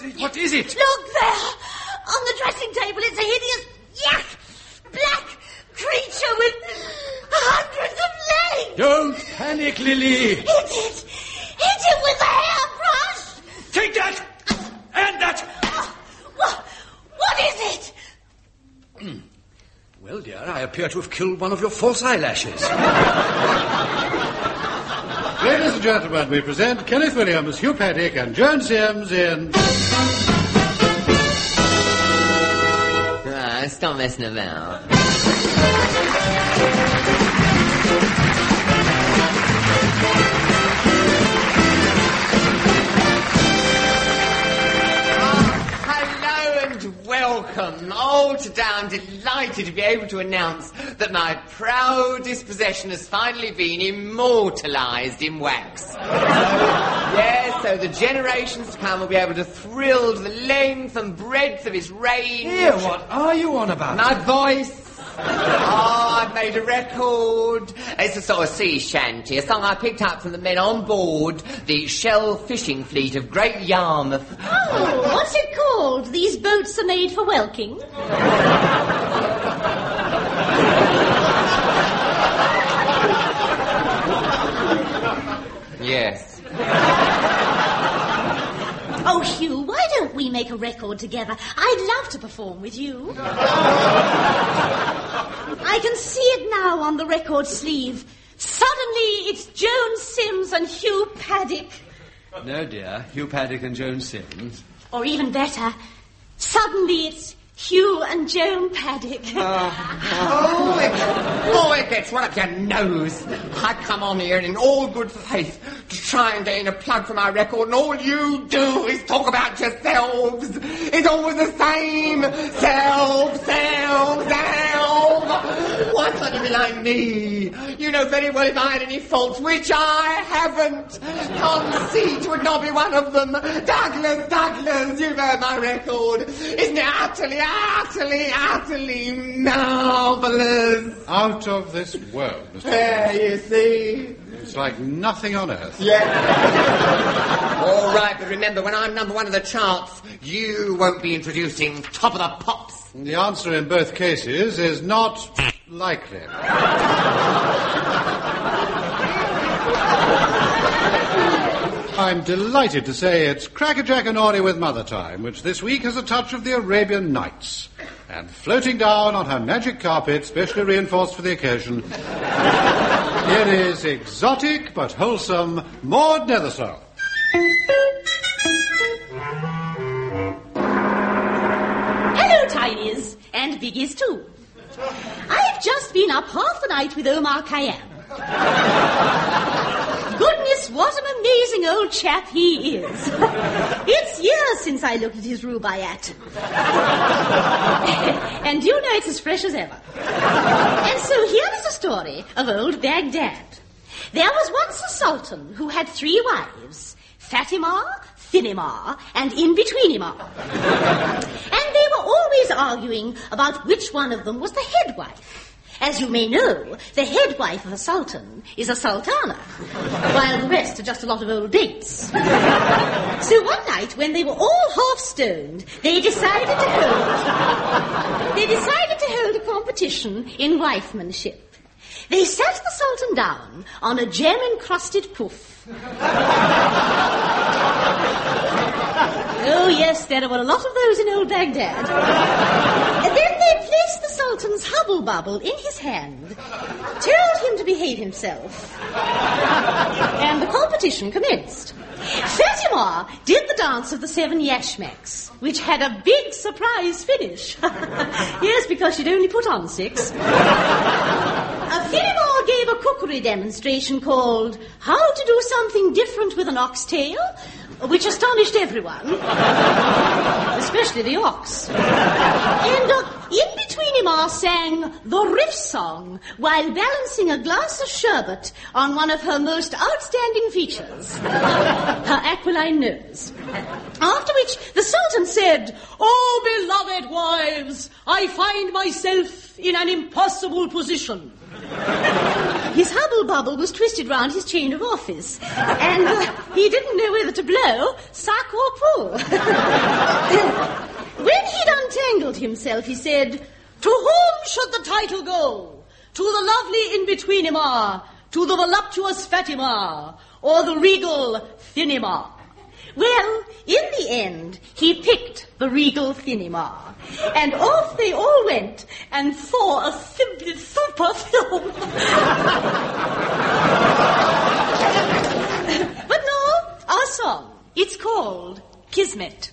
What is it? Look there! On the dressing table, it's a hideous, black creature with hundreds of legs! Don't panic, Lily! Hit it with a hairbrush! Take that! And that! What is it? Well, dear, I appear to have killed one of your false eyelashes. Ladies and gentlemen, we present Kenneth Williams, Hugh Paddick, and Joan Sims in... Stop messing about. Welcome. Oh, today I'm delighted to be able to announce that my proudest possession has finally been immortalised in wax. Yes, so the generations to come will be able to thrill to the length and breadth of its range. Here, what are you on about? My voice. I've made a record. It's a sort of sea shanty, a song I picked up from the men on board the Shell fishing fleet of Great Yarmouth. Oh, what's it called? These boats are made for whelking. Yes. Oh, Hugh, why don't we make a record together? I'd love to perform with you. I can see it now on the record sleeve. Suddenly, it's Joan Sims and Hugh Paddick. No, dear, Hugh Paddick and Joan Sims. Or even better, suddenly it's Hugh and Joan Paddick. It gets right up your nose. I come on here in all good faith to try and gain a plug for my record, and all you do is talk about yourselves. It's always the same. Self. Why can't you be like me? You know very well if I had any faults, which I haven't. Conceit would not be one of them. Douglas, you've heard my record. Isn't it utterly marvellous? Out of this world, Mr. There, you see. It's like nothing on earth. Yeah. All right, but remember, when I'm number one of the charts, you won't be introducing Top of the Pops. The answer in both cases is not likely. I'm delighted to say it's Crackerjack and Orny with Mother Time, which this week has a touch of the Arabian Nights. And floating down on her magic carpet, specially reinforced for the occasion, here is exotic but wholesome Maud Nethersole. Hello, Tinies, and Biggies too. I've just been up half the night with Omar Khayyam. Goodness, what an amazing old chap he is. It's years since I looked at his rubaiyat. And you know it's as fresh as ever. And so here is a story of old Baghdad. There was once a sultan who had 3 wives, Fatima, Thinima, and In-Betweenima. And they were always arguing about which one of them was the head wife. As you may know, the head wife of a sultan is a sultana, while the rest are just a lot of old dates. So one night, when they were all half-stoned, they decided to hold a competition in wifemanship. They sat the sultan down on a gem-encrusted poof. Oh, yes, there were a lot of those in old Baghdad. And then they placed the sultan's hubble-bubble in his hand, told him to behave himself, and the competition commenced. Fatima did the dance of the 7 yashmaks, which had a big surprise finish. Yes, because she'd only put on 6. Finimore gave a cookery demonstration called How to Do Something Different with an Oxtail, which astonished everyone, especially the ox. And In-Betweenima sang the riff song while balancing a glass of sherbet on one of her most outstanding features, her aquiline nose. After which the Sultan said, "Oh, beloved wives, I find myself in an impossible position. His hubble-bubble was twisted round his chain of office, and he didn't know whether to blow, suck or pull. When he'd untangled himself, he said, "To whom should the title go? To the lovely in-betweenima, to the voluptuous Fatima, or the regal Thinima?" Well, in the end, he picked the regal Thinima, and off they all went, and saw a simply super film. But no, our song, it's called Kismet.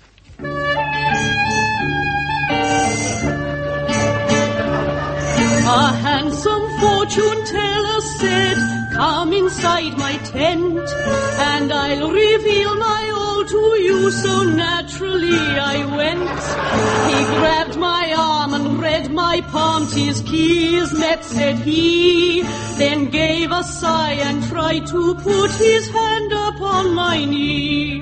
A handsome fortune teller said, "Come inside my tent, and I'll reveal my all to you." So naturally I went. He grabbed my arm and read my palm. "'Tis Kismet," said he, then gave a sigh and tried to put his hand upon my knee.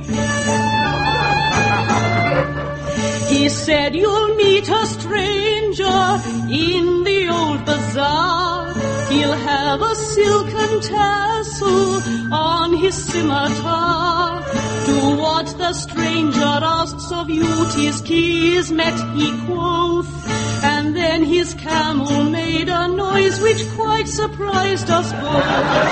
He said, "You'll meet a stranger in the old bazaar. He'll have a silken tassel on his scimitar. Do what the stranger asks of you, 'tis Kismet," he quoth. And then his camel made a noise which quite surprised us both.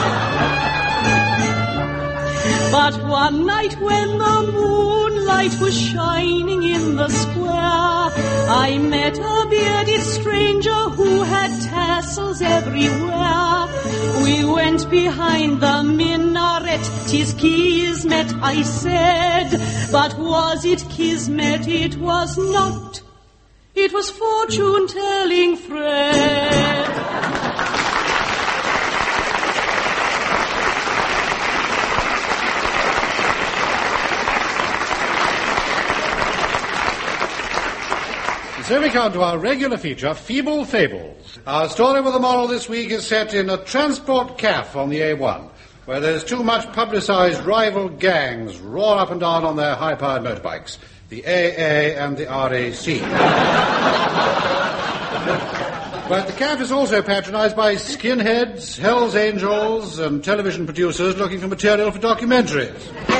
But one night when the moonlight was shining in the square, I met a bearded stranger who had tassels everywhere. We went behind the minaret. "'Tis Kismet," I said. But was it Kismet? It was not. It was fortune-telling Fred. So we come to our regular feature, Feeble Fables. Our story with the moral this week is set in a transport caff on the A1, where there's too much publicised rival gangs roar up and down on their high-powered motorbikes, the AA and the RAC. But the caff is also patronised by skinheads, Hells Angels, and television producers looking for material for documentaries.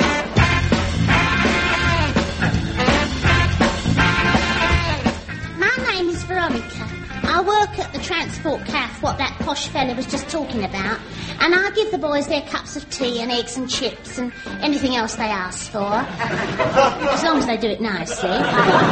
I work at the transport caff, what that posh fella was just talking about, and I give the boys their cups of tea and eggs and chips and anything else they ask for, as long as they do it nicely. But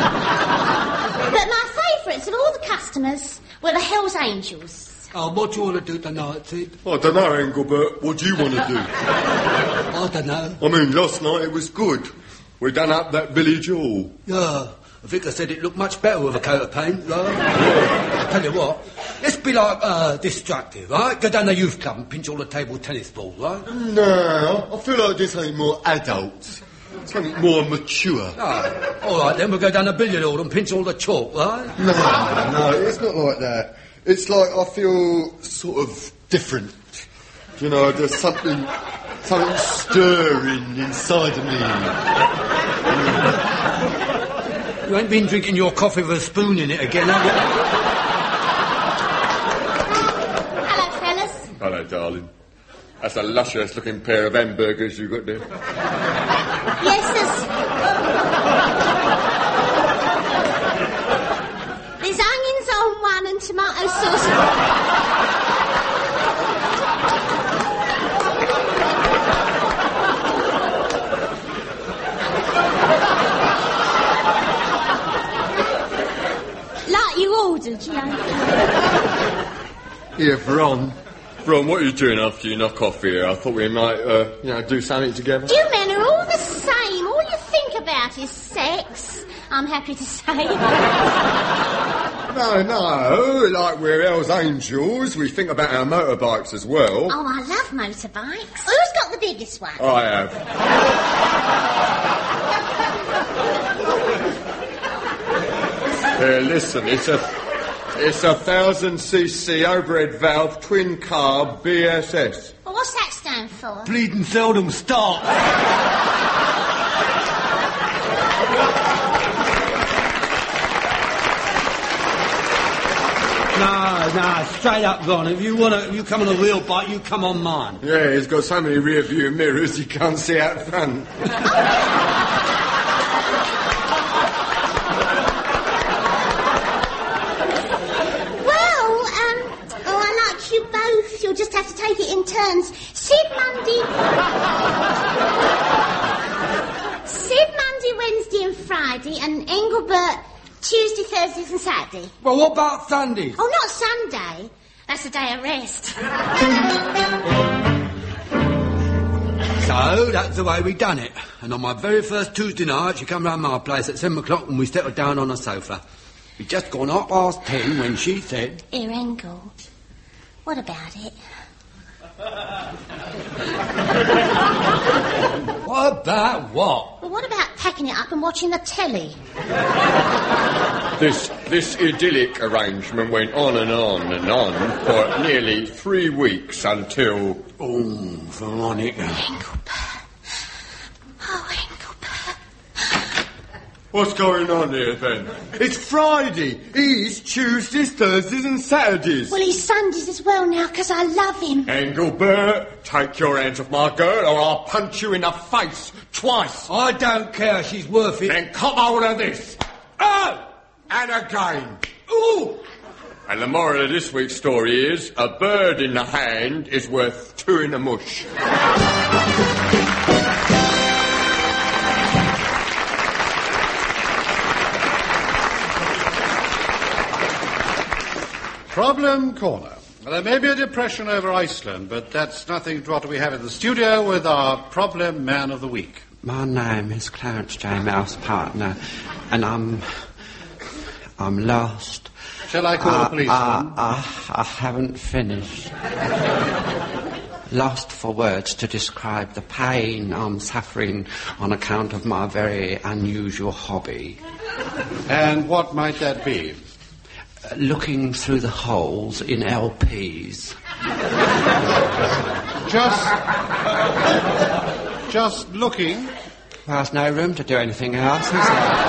my favourites of all the customers were the Hells Angels. Oh, what do you want to do tonight, Sid? I don't know, Engelbert. What do you want to do? I don't know. I mean, last night it was good. We done up that village hall. Yeah. I think I said it looked much better with a coat of paint, right? Yeah. I tell you what, let's be like destructive, right? Go down the youth club and pinch all the table tennis balls, right? No, I feel like this ain't more adults. Something more mature. Oh, all right, then we'll go down the billiard hall and pinch all the chalk, right? No, it's not like that. It's like I feel sort of different. You know, there's something stirring inside of me. You ain't been drinking your coffee with a spoon in it again, have you? Hello, fellas. Hello, darling. That's a luscious-looking pair of hamburgers you got there. Yes, there's onions on one and tomato sauce. You know. Here, Veron, what are you doing after you knock off here? I thought we might, do something together. You men are all the same. All you think about is sex, I'm happy to say. No, like we're Hells Angels, we think about our motorbikes as well. Oh, I love motorbikes. Who's got the biggest one? I have. Here, listen, it's a 1,000cc overhead valve twin carb BSS. Well, what's that stand for? Bleeding seldom start. No, straight up, Ron. If you come on a real bike, you come on mine. Yeah, he's got so many rear view mirrors he can't see out front. You'll just have to take it in turns. Sid Monday, Wednesday and Friday, and Engelbert Tuesday, Thursdays and Saturday. Well, what about Sunday? Oh, not Sunday. That's a day of rest. So, that's the way we done it. And on my very first Tuesday night, she come round my place at 7 o'clock and we settled down on a sofa. We'd just gone 10:30 when she said... Here, Engel, what about it? What about what? Well, what about packing it up and watching the telly? This idyllic arrangement went on and on and on for nearly 3 weeks until... Oh, Veronica. Engelbert. Oh, Engelbert. What's going on here, then? It's Friday. He's Tuesdays, Thursdays and Saturdays. Well, he's Sundays as well now, because I love him. Engelbert, take your hands off my girl or I'll punch you in the face twice. I don't care. She's worth it. Then cop hold of this. Oh! And again. Ooh! And the moral of this week's story is, a bird in the hand is worth 2 in the mush. Problem Corner. Well, there may be a depression over Iceland, but that's nothing to what we have in the studio with our Problem Man of the Week. My name is Clarence J. Mouse Partner, and I'm lost. Shall I call the policeman? I haven't finished. Lost for words to describe the pain I'm suffering on account of my very unusual hobby. And what might that be? Looking through the holes in LPs. Just looking? There's no room to do anything else, is there?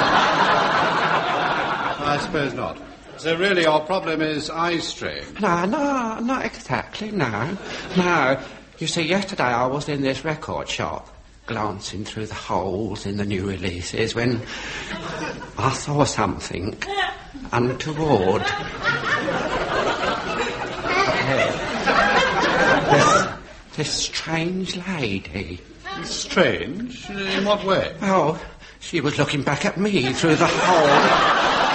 I suppose not. So really your problem is eye strain? No, not exactly, no. You see, yesterday I was in this record shop, glancing through the holes in the new releases, when I saw something untoward. This strange lady. Strange? In what way? Oh, she was looking back at me through the hole.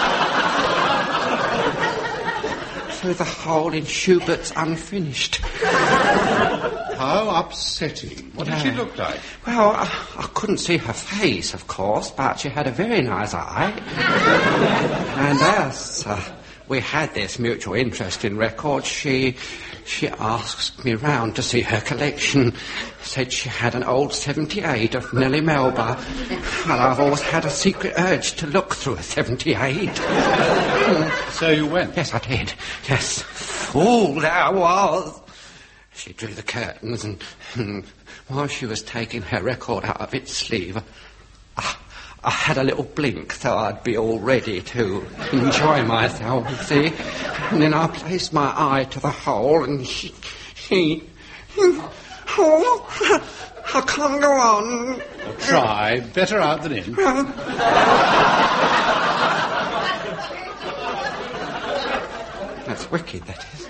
Through the hole in Schubert's Unfinished. How upsetting. What did she look like? Well, I couldn't see her face, of course, but she had a very nice eye. And as we had this mutual interest in records, she asked me round to see her collection. Said she had an old 78 of Nellie Melba. And I've always had a secret urge to look through a 78. So you went? Yes, I did. Yes. Fool I was. She drew the curtains and while she was taking her record out of its sleeve, I had a little blink so I'd be all ready to enjoy myself, you see. And then I placed my eye to the hole and she oh, I can't go on. Well, try. Better out than in. That's wicked, that is.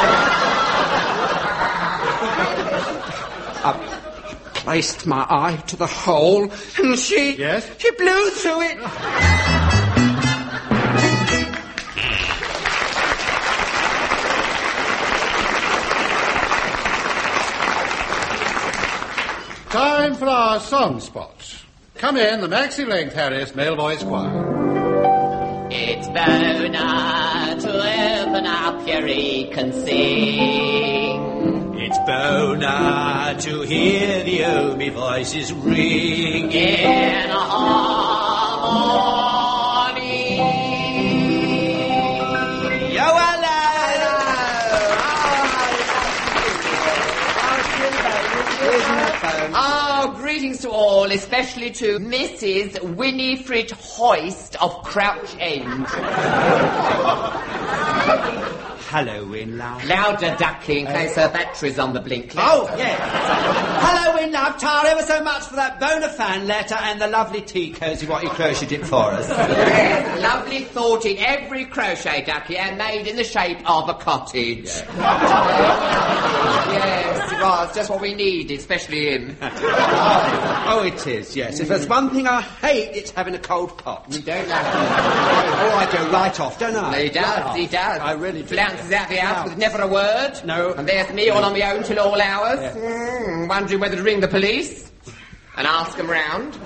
I placed my eye to the hole and she... Yes? She blew through it. Time for our song spot. Come in, the maxi-length Harris Male Voice Choir. It's Bona to open up your ear and sing. It's Bona to hear the Omi voices ring in harmony. Yo, Greetings to all, especially to Mrs. Winifred Hoist of Crouch End. Halloween, love. Louder, Ducky, in case her battery's on the blink. Oh, yes. Halloween, love. Tar ever so much for that Bonafan letter and the lovely tea cosy what you crocheted it for us. Yes, lovely thought in every crochet, Ducky, and made in the shape of a cottage. Yes, it was just what we needed, especially him. Oh, it is, yes. If there's one thing I hate, it's having a cold pot. You don't like it. Oh, I go right off, don't I? He does, he does. I really do. Flounces out the house with never a word. No. And there's me all on my own till all hours. Yeah. Wondering whether to ring the police and ask them round.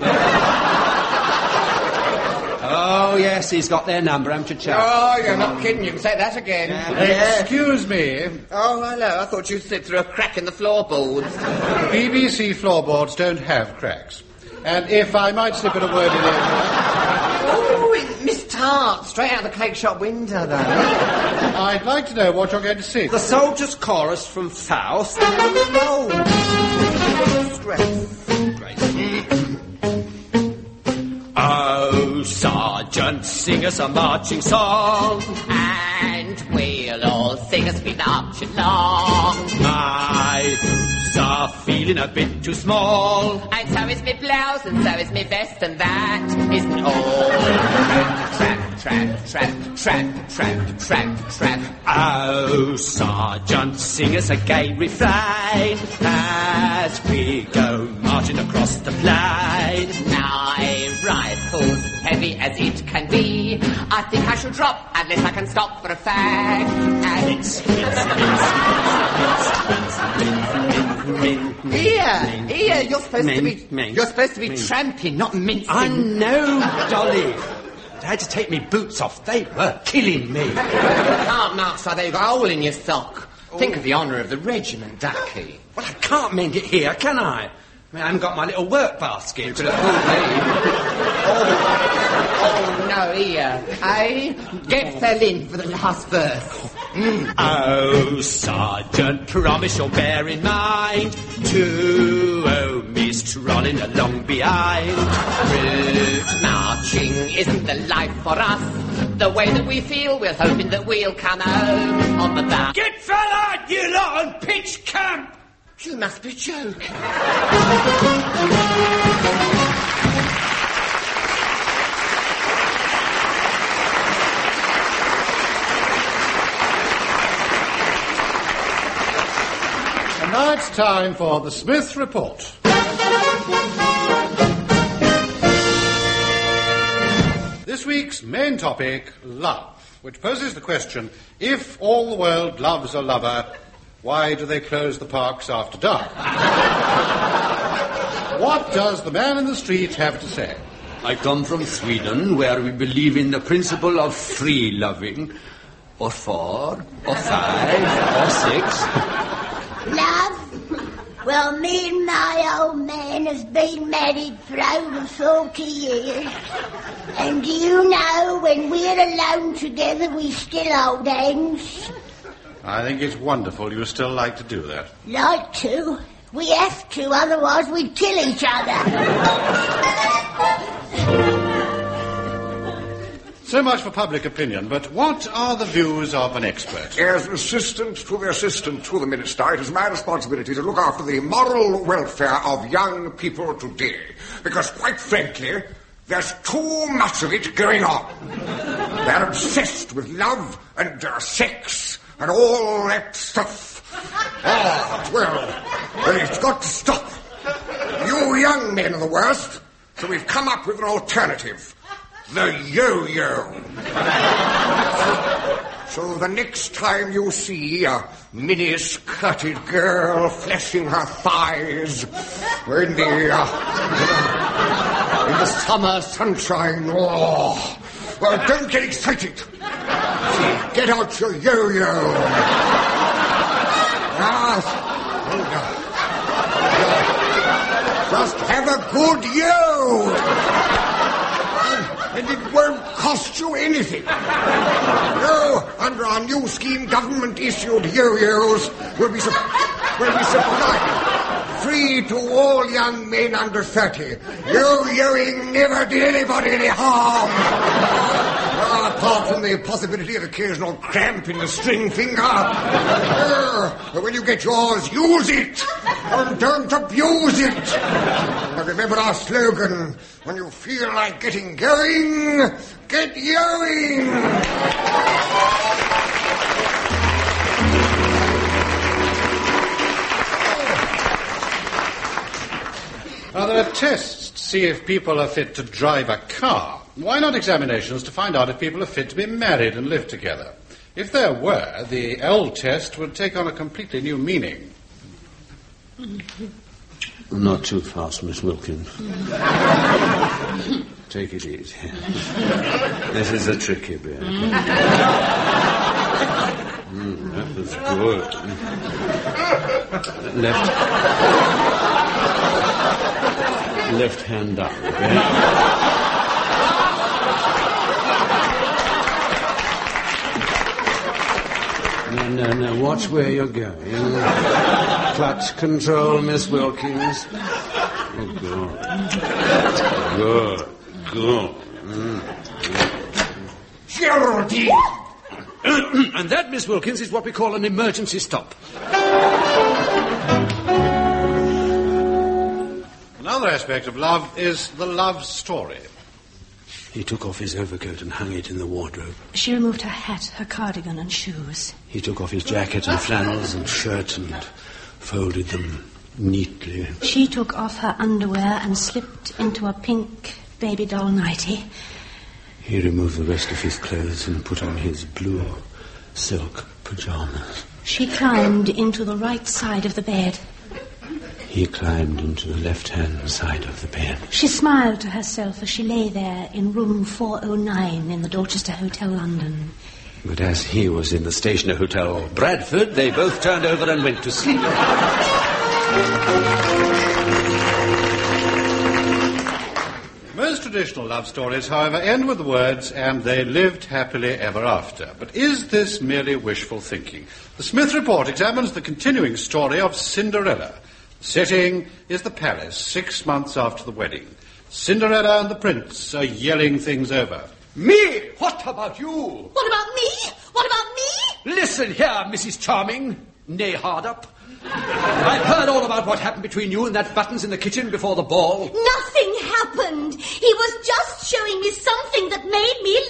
Oh, yes, he's got their number, haven't you, chap? Oh, you're not kidding. You can say that again. Yeah. Excuse me. Oh, hello. I thought you'd slip through a crack in the floorboards. BBC floorboards don't have cracks. And if I might slip in a word in Oh, it's Miss Tart, straight out the cake shop window, though. I'd like to know what you're going to sing. The Soldier's Chorus from Faust. Oh, Oh, Sergeant, sing us a marching song. and we'll all sing as we march along. My boots are feeling a bit too small. And so is me blouse, and so is me vest, and that isn't all. Trap, trap, trap, trap, trap, trap, trap. Oh, Sergeant, sing us a gay refrain as we go marching across the plain. My rifle's heavy as it can be. I think I should drop unless I can stop for a fag. And Here, you're supposed to be tramping, not mincing. I know, Dolly. I had to take my boots off. They were killing me. You can't, Master. They've got a hole in your sock. Think of the honour of the regiment, Ducky. Well, I can't mend it here, can I? I mean, I haven't got my little work basket. You could have fooled me. Oh, no, here. Get fell in for the last verse. Oh, Sergeant, promise you'll bear in mind to owe Miss Trolling along behind. Route marching isn't the life for us. The way that we feel, we're hoping that we'll come home on the back. Get fella, you lot, and pitch camp! You must be joking. And now it's time for the Smith Report. This week's main topic, love, which poses the question, if all the world loves a lover, why do they close the parks after dark? What does the man in the street have to say? I come from Sweden, where we believe in the principle of free loving. Or 4, or 5, or 6. Love? Well, me and my old man has been married for over 40 years. And do you know, when we're alone together, we still hold hands? I think it's wonderful you still like to do that. Like to? We have to, otherwise we'd kill each other. So much for public opinion, but what are the views of an expert? As assistant to the Minister, it is my responsibility to look after the moral welfare of young people today. Because, quite frankly, there's too much of it going on. They're obsessed with love and sex and all that stuff. Well, it's got to stop. You young men are the worst, so we've come up with an alternative. The yo-yo. So the next time you see a mini-skirted girl flashing her thighs in the summer sunshine, well, don't get excited. Get out your yo-yo. Just have a good yo. And it won't cost you anything. No, under our new scheme, government-issued yo-yos will be supplied free to all young men under 30. Yo-yoing never did anybody any harm. apart from the possibility of occasional cramp in the string finger. But when you get yours, use it, and don't abuse it. And remember our slogan, when you feel like getting going, get going. Now, there are tests to see if people are fit to drive a car. Why not examinations to find out if people are fit to be married and live together? If there were, the L test would take on a completely new meaning. Not too fast, Miss Wilkins. Take it easy. This is a tricky bit. That was good. Left hand down, okay? No, watch where you're going. Clutch control, Miss Wilkins. Oh, good. Geraldine! And that, Miss Wilkins, is what we call an emergency stop. Another aspect of love is the love story. He took off his overcoat and hung it in the wardrobe. She removed her hat, her cardigan and shoes. He took off his jacket and flannels and shirt and folded them neatly. She took off her underwear and slipped into a pink baby doll nightie. He removed the rest of his clothes and put on his blue silk pajamas. She climbed into the right side of the bed. He climbed into the left-hand side of the bed. She smiled to herself as she lay there in room 409 in the Dorchester Hotel, London. But as he was in the Stationer Hotel, Bradford, they both turned over and went to sleep. Most traditional love stories, however, end with the words, and they lived happily ever after. But is this merely wishful thinking? The Smith Report examines the continuing story of Cinderella. The setting is the palace 6 months after the wedding. Cinderella and the prince are yelling things over. Me? What about you? What about me? What about me? Listen here, Mrs. Charming, nay Hardup. I've heard all about what happened between you and that Buttons in the kitchen before the ball. Nothing happened. He was just showing me something that made me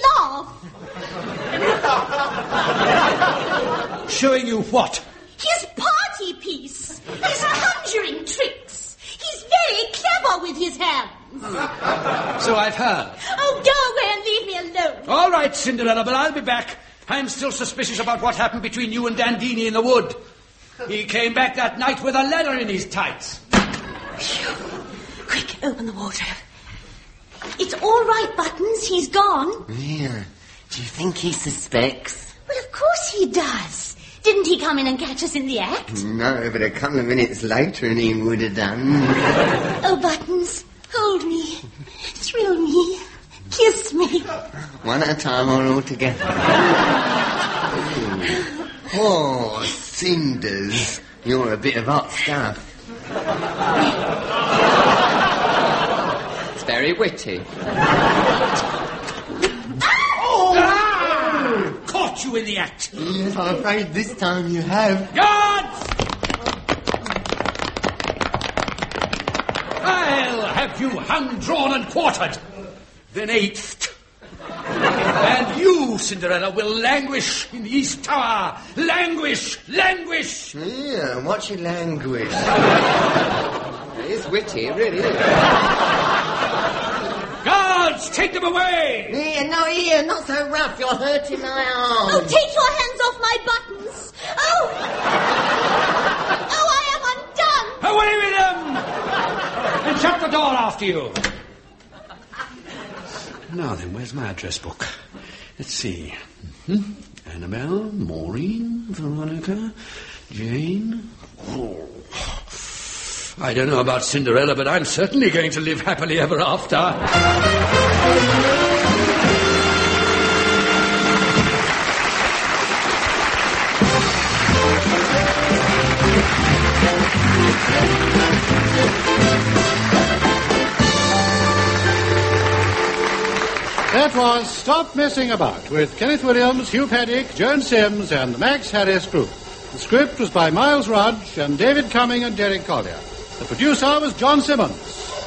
laugh. Showing you what? His party piece. His conjuring tricks. He's very clever with his hands. So I've heard. Oh, go away and leave me alone. All right, Cinderella, but I'll be back. I'm still suspicious about what happened between you and Dandini in the wood. He came back that night with a letter in his tights. Quick, open the wardrobe. It's all right, Buttons. He's gone. Yeah. Do you think he suspects? Well, of course he does. Didn't he come in and catch us in the act? No, but a couple of minutes later and he would have done. Oh, Buttons, hold me. Thrill me. Kiss me. One at a time or all together? Oh, Cinders. You're a bit of hot stuff. It's very witty. Caught you in the act. Yes, I'm afraid this time you have. Guards! I'll have you hung, drawn and quartered. Then 8th. And you, Cinderella, will languish in the East Tower. Languish! Languish! Yeah, watch your language. It is witty, it really is. Guards, take them away! Here, not so rough. You're hurting my arm. Oh, take your hands off my Buttons. Oh! Oh, I am undone. Away with them! And shut the door after you. Now then, where's my address book? Let's see. Annabelle, Maureen, Veronica, Jane. Oh. I don't know about Cinderella, but I'm certainly going to live happily ever after. That was Stop Messing About with Kenneth Williams, Hugh Paddick, Joan Sims and the Max Harris group. The script was by Miles Rudge and David Cumming and Derek Collier. The producer was John Simmons.